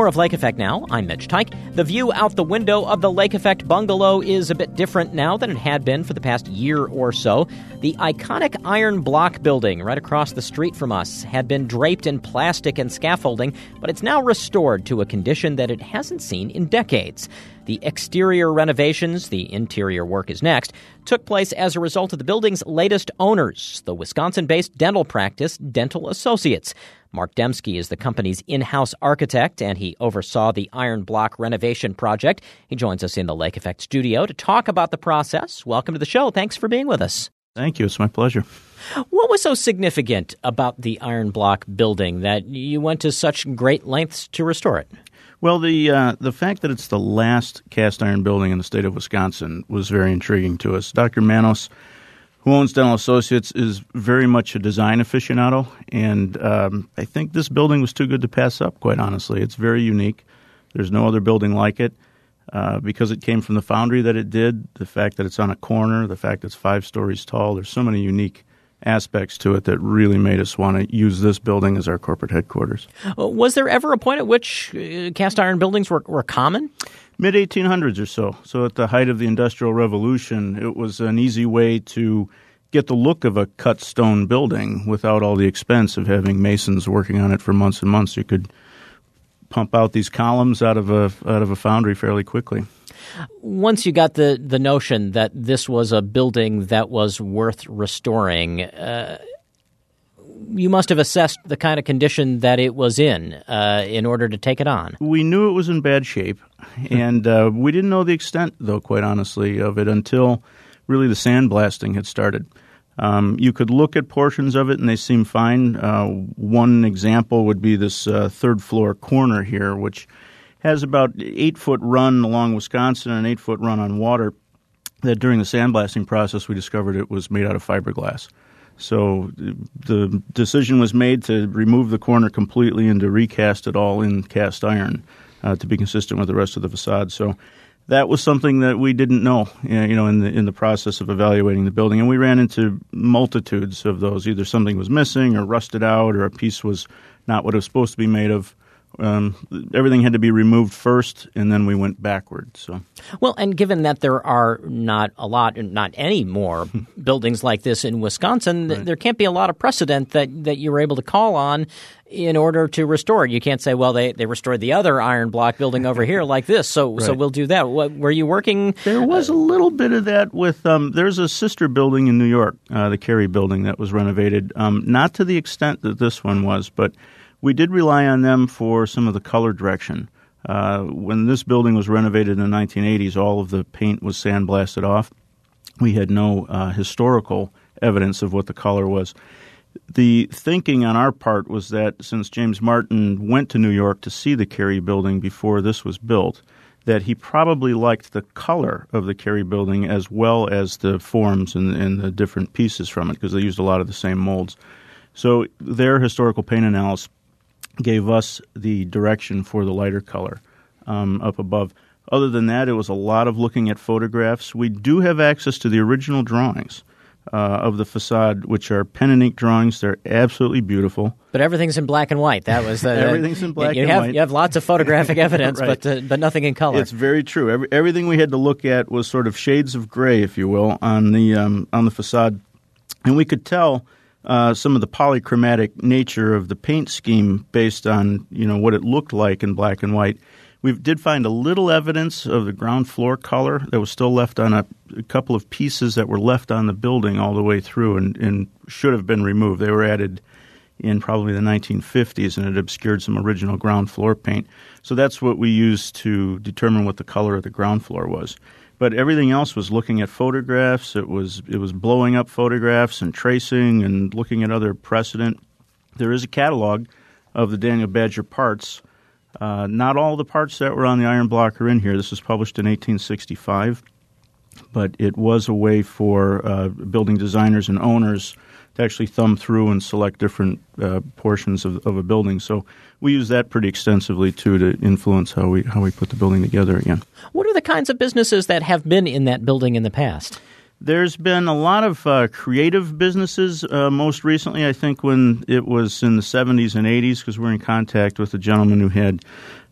more of Lake Effect now. I'm Mitch Tyke. The view out the window of the Lake Effect bungalow is a bit different now than it had been for the past year or so. The iconic iron block building right across the street from us had been draped in plastic and scaffolding, but it's now restored to a condition that it hasn't seen in decades. The exterior renovations, the interior work is next, took place as a result of the building's latest owners, the Wisconsin-based dental practice Dental Associates. Mark Demski is the company's in-house architect, and he oversaw the iron block renovation project. He joins us in the Lake Effect studio to talk about the process. Welcome to the show. Thanks for being with us. Thank you. It's my pleasure. What was so significant about the iron block building that you went to such great lengths to restore it? Well, the fact that it's the last cast iron building in the state of Wisconsin was very intriguing to us. Dr. Manos, who owns Dental Associates, is very much a design aficionado, and I think this building was too good to pass up, quite honestly. It's very unique. There's no other building like it. Because it came from the foundry that it did, the fact that it's on a corner, the fact that it's 5 stories tall, there's so many unique aspects to it that really made us want to use this building as our corporate headquarters. Was there ever a point at which cast iron buildings were common? Mid-1800s or so. So at the height of the Industrial Revolution, it was an easy way to get the look of a cut stone building without all the expense of having masons working on it for months and months. You could pump out these columns out of a foundry fairly quickly. Once you got the notion that this was a building that was worth restoring, you must have assessed the kind of condition that it was in order to take it on. We knew it was in bad shape, and we didn't know the extent, though, quite honestly, of it until really the sandblasting had started. You could look at portions of it, and they seem fine. One example would be this third-floor corner here, which has about 8-foot run along Wisconsin and an 8-foot run on water, that during the sandblasting process we discovered it was made out of fiberglass. So the decision was made to remove the corner completely and to recast it all in cast iron to be consistent with the rest of the facade. So that was something that we didn't know, in the process of evaluating the building, and we ran into multitudes of those. Either something was missing, or rusted out, or a piece was not what it was supposed to be made of. Everything had to be removed first, and then we went backward. So, well, and given that there are not any more buildings like this in Wisconsin, right, there can't be a lot of precedent that you were able to call on in order to restore it. You can't say, well, they restored the other iron block building over here like this, so right, so we'll do that. Were you working? There was a little bit of that with there's a sister building in New York, the Carey building, that was renovated, not to the extent that this one was, but we did rely on them for some of the color direction. When this building was renovated in the 1980s, all of the paint was sandblasted off. We had no historical evidence of what the color was. The thinking on our part was that since James Martin went to New York to see the Carey building before this was built, that he probably liked the color of the Carey building as well as the forms and the different pieces from it, because they used a lot of the same molds. So their historical paint analysis gave us the direction for the lighter color up above. Other than that, it was a lot of looking at photographs. We do have access to the original drawings of the facade, which are pen and ink drawings. They're absolutely beautiful. But everything's in black and white. That was everything's in black and white. You have lots of photographic evidence, right, but nothing in color. It's very true. Everything we had to look at was sort of shades of gray, if you will, on the facade, and we could tell some of the polychromatic nature of the paint scheme based on what it looked like in black and white. We did find a little evidence of the ground floor color that was still left on a couple of pieces that were left on the building all the way through and should have been removed. They were added in probably the 1950s, and it obscured some original ground floor paint. So that's what we used to determine what the color of the ground floor was. But everything else was looking at photographs. It was blowing up photographs and tracing and looking at other precedent. There is a catalog of the Daniel Badger parts. Not all the parts that were on the iron block are in here. This was published in 1865, but it was a way for building designers and owners to actually thumb through and select different portions of a building. So we use that pretty extensively, too, to influence how we put the building together again. What are the kinds of businesses that have been in that building in the past? There's been a lot of creative businesses. Most recently, I think when it was in the 70s and 80s, because we're in contact with a gentleman who had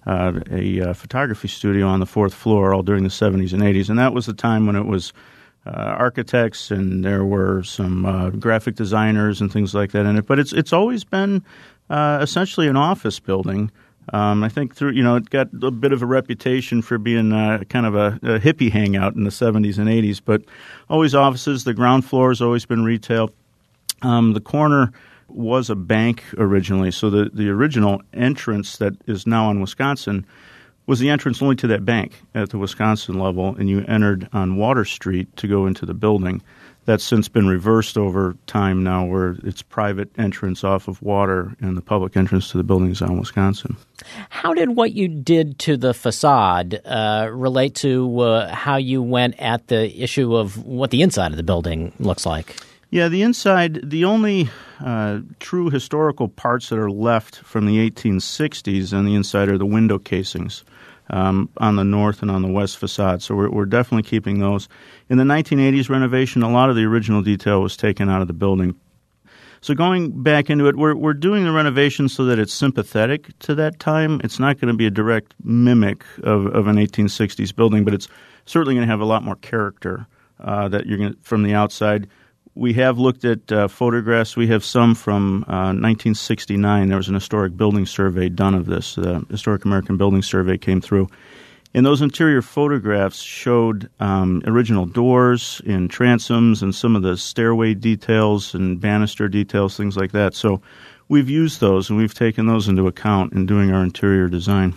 a photography studio on the fourth floor all during the 70s and 80s. And that was the time when it was architects and there were some graphic designers and things like that in it. But it's always been essentially an office building. I think it got a bit of a reputation for being kind of a hippie hangout in the 70s and 80s, but always offices. The ground floor has always been retail. The corner was a bank originally, so the original entrance that is now on Wisconsin was the entrance only to that bank at the Wisconsin level, and you entered on Water Street to go into the building. That's since been reversed over time now, where it's private entrance off of Water and the public entrance to the buildings on Wisconsin. How did what you did to the facade relate to how you went at the issue of what the inside of the building looks like? Yeah, the inside, the only true historical parts that are left from the 1860s on the inside are the window casings on the north and on the west facade. So we're definitely keeping those. In the 1980s renovation, a lot of the original detail was taken out of the building. So going back into it, we're doing the renovation so that it's sympathetic to that time. It's not going to be a direct mimic of an 1860s building, but it's certainly going to have a lot more character that you're going to, from the outside. We have looked at photographs. We have some from 1969. There was an historic building survey done of this. The Historic American Building Survey came through. And those interior photographs showed original doors and transoms and some of the stairway details and banister details, things like that. So we've used those, and we've taken those into account in doing our interior design.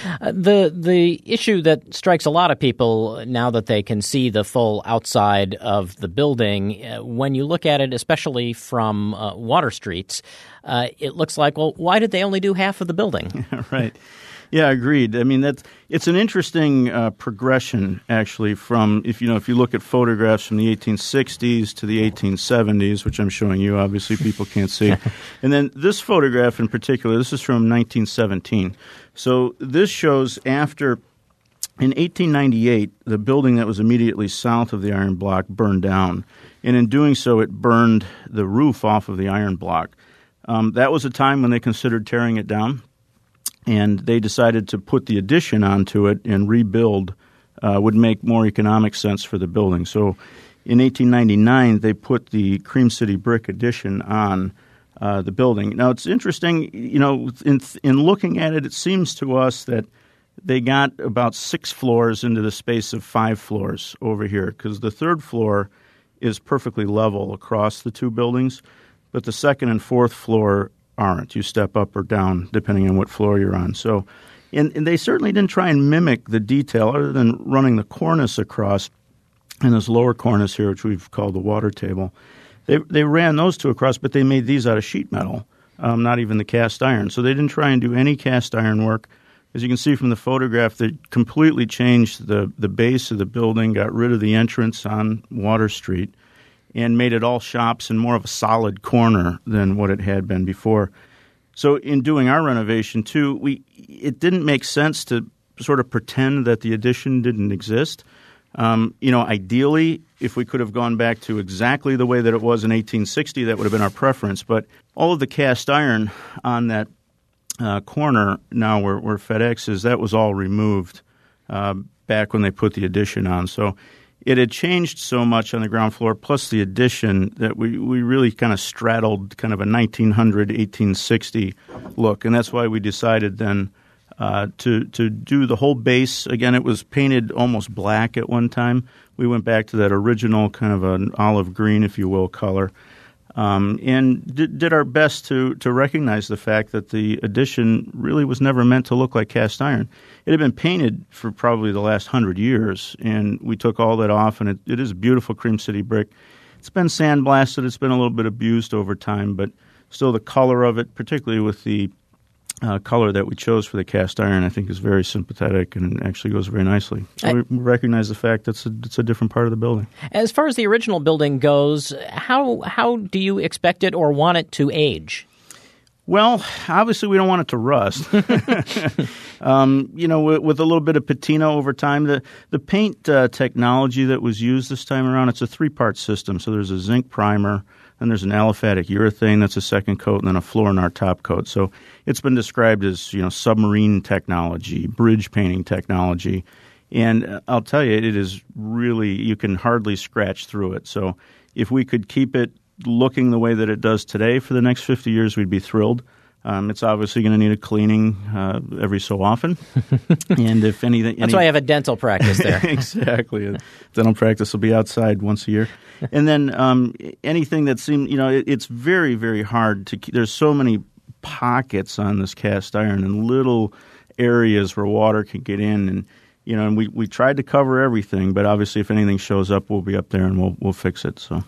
The issue that strikes a lot of people now that they can see the full outside of the building, when you look at it, especially from Water Streets, it looks like, well, why did they only do half of the building? Right. Yeah, agreed. I mean, it's an interesting progression, actually, from if you look at photographs from the 1860s to the 1870s, which I'm showing you. Obviously, people can't see. And then this photograph in particular, this is from 1917. So this shows after, in 1898, the building that was immediately south of the iron block burned down. And in doing so, it burned the roof off of the iron block. That was a time when they considered tearing it down. And they decided to put the addition onto it and rebuild would make more economic sense for the building. So in 1899, they put the Cream City brick addition on the building. Now, it's interesting, in looking at it, it seems to us that they got about 6 floors into the space of 5 floors over here, because the third floor is perfectly level across the two buildings, but the second and fourth floor aren't. You step up or down depending on what floor you're on. So, and they certainly didn't try and mimic the detail other than running the cornice across, and this lower cornice here, which we've called the water table. They ran those two across, but they made these out of sheet metal, not even the cast iron. So they didn't try and do any cast iron work. As you can see from the photograph, they completely changed the base of the building, got rid of the entrance on Water Street, and made it all shops and more of a solid corner than what it had been before. So in doing our renovation, too, it didn't make sense to sort of pretend that the addition didn't exist. Ideally, if we could have gone back to exactly the way that it was in 1860, that would have been our preference. But all of the cast iron on that corner now where FedEx is, that was all removed back when they put the addition on. So it had changed so much on the ground floor, plus the addition, that we really kind of straddled kind of a 1900, 1860 look. And that's why we decided then to do the whole base. Again, it was painted almost black at one time. We went back to that original kind of an olive green, if you will, color. And did our best to recognize the fact that the addition really was never meant to look like cast iron. It had been painted for probably the last 100 years, and we took all that off, and it is a beautiful Cream City brick. It's been sandblasted. It's been a little bit abused over time, but still the color of it, particularly with the color that we chose for the cast iron, I think is very sympathetic and actually goes very nicely. So we recognize the fact that it's a different part of the building. As far as the original building goes, how do you expect it or want it to age? Well, obviously we don't want it to rust. With a little bit of patina over time. The paint technology that was used this time around, it's a 3-part system. So there's a zinc primer, then there's an aliphatic urethane that's a second coat, and then a Fluor-Nar top coat. So it's been described as submarine technology, bridge painting technology. And I'll tell you, it is really, you can hardly scratch through it. So if we could keep it looking the way that it does today for the next 50 years, we'd be thrilled. It's obviously going to need a cleaning every so often. And if anything... That's why I have a dental practice there. Exactly. Dental practice will be outside once a year. And then anything that seems, it's very, very hard to keep. There's so many pockets on this cast iron and little areas where water can get in. And we tried to cover everything, but obviously if anything shows up, we'll be up there and we'll fix it. So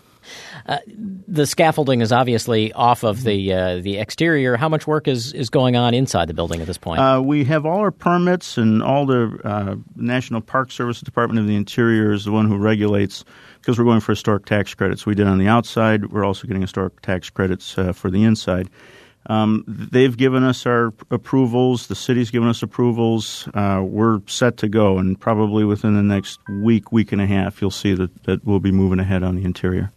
the scaffolding is obviously off of the exterior. How much work is going on inside the building at this point? We have all our permits, and all the National Park Service Department of the Interior is the one who regulates, because we're going for historic tax credits. We did on the outside. We're also getting historic tax credits for the inside. They've given us our approvals. The city's given us approvals. We're set to go, and probably within the next week and a half, you'll see that we'll be moving ahead on the interior.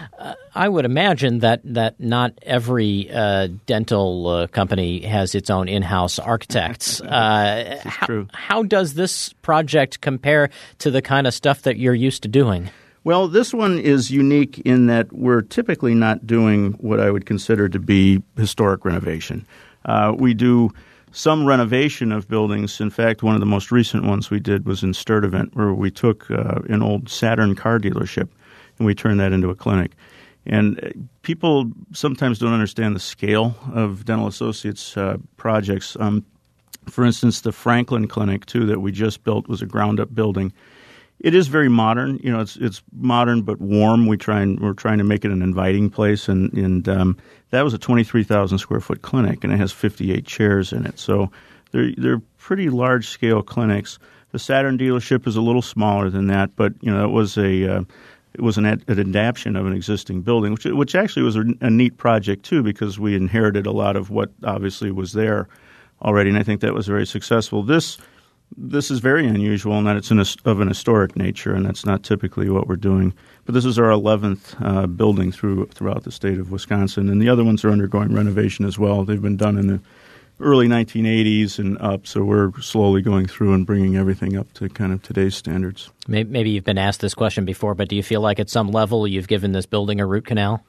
I would imagine that not every dental company has its own in-house architects. True. How does this project compare to the kind of stuff that you're used to doing? Well, this one is unique in that we're typically not doing what I would consider to be historic renovation. We do some renovation of buildings. In fact, one of the most recent ones we did was in Sturtevant, where we took an old Saturn car dealership and we turned that into a clinic. And people sometimes don't understand the scale of Dental Associates projects. For instance, the Franklin Clinic, too, that we just built was a ground-up building. It is very modern. It's modern but warm. We're trying to make it an inviting place, and that was a 23,000 square foot clinic, and it has 58 chairs in it. So they're pretty large scale clinics. The Saturn dealership is a little smaller than that, but it was an adaptation of an existing building, which actually was a neat project too, because we inherited a lot of what obviously was there already, and I think that was very successful. This is very unusual in that it's of an historic nature, and that's not typically what we're doing. But this is our 11th building throughout the state of Wisconsin, and the other ones are undergoing renovation as well. They've been done in the early 1980s and up, so we're slowly going through and bringing everything up to kind of today's standards. Maybe you've been asked this question before, but do you feel like at some level you've given this building a root canal?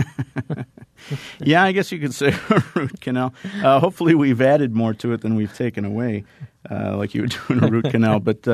Yeah, I guess you could say a root canal. Hopefully we've added more to it than we've taken away, like you would do in a root canal. But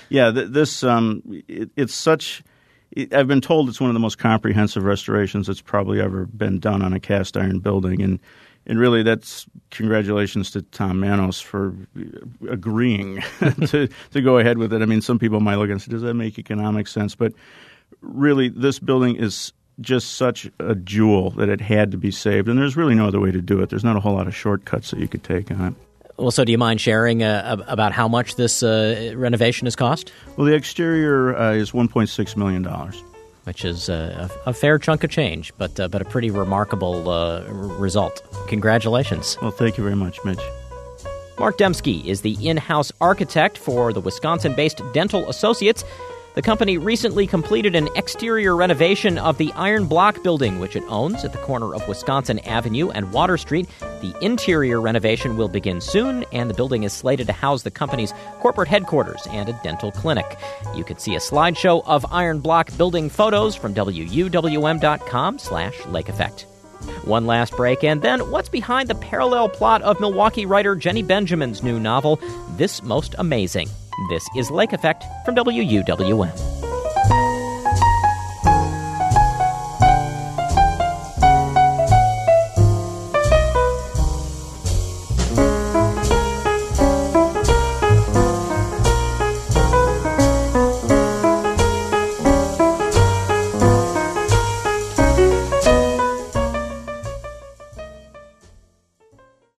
it's such... I've been told it's one of the most comprehensive restorations that's probably ever been done on a cast iron building, and really that's congratulations to Tom Manos for agreeing to go ahead with it. I mean, some people might look and say, does that make economic sense? But really, this building is just such a jewel that it had to be saved, and there's really no other way to do it. There's not a whole lot of shortcuts that you could take on it. Well, so do you mind sharing about how much this renovation has cost? Well, the exterior is $1.6 million. Which is a fair chunk of change, but a pretty remarkable result. Congratulations. Well, thank you very much, Mitch. Mark Dembski is the in-house architect for the Wisconsin-based Dental Associates. The company recently completed an exterior renovation of the Iron Block building, which it owns at the corner of Wisconsin Avenue and Water Street. The interior renovation will begin soon, and the building is slated to house the company's corporate headquarters and a dental clinic. You can see a slideshow of Iron Block building photos from WUWM.com/Lake Effect. One last break, and then what's behind the parallel plot of Milwaukee writer Jenny Benjamin's new novel, This Most Amazing? This is Lake Effect from WUWM.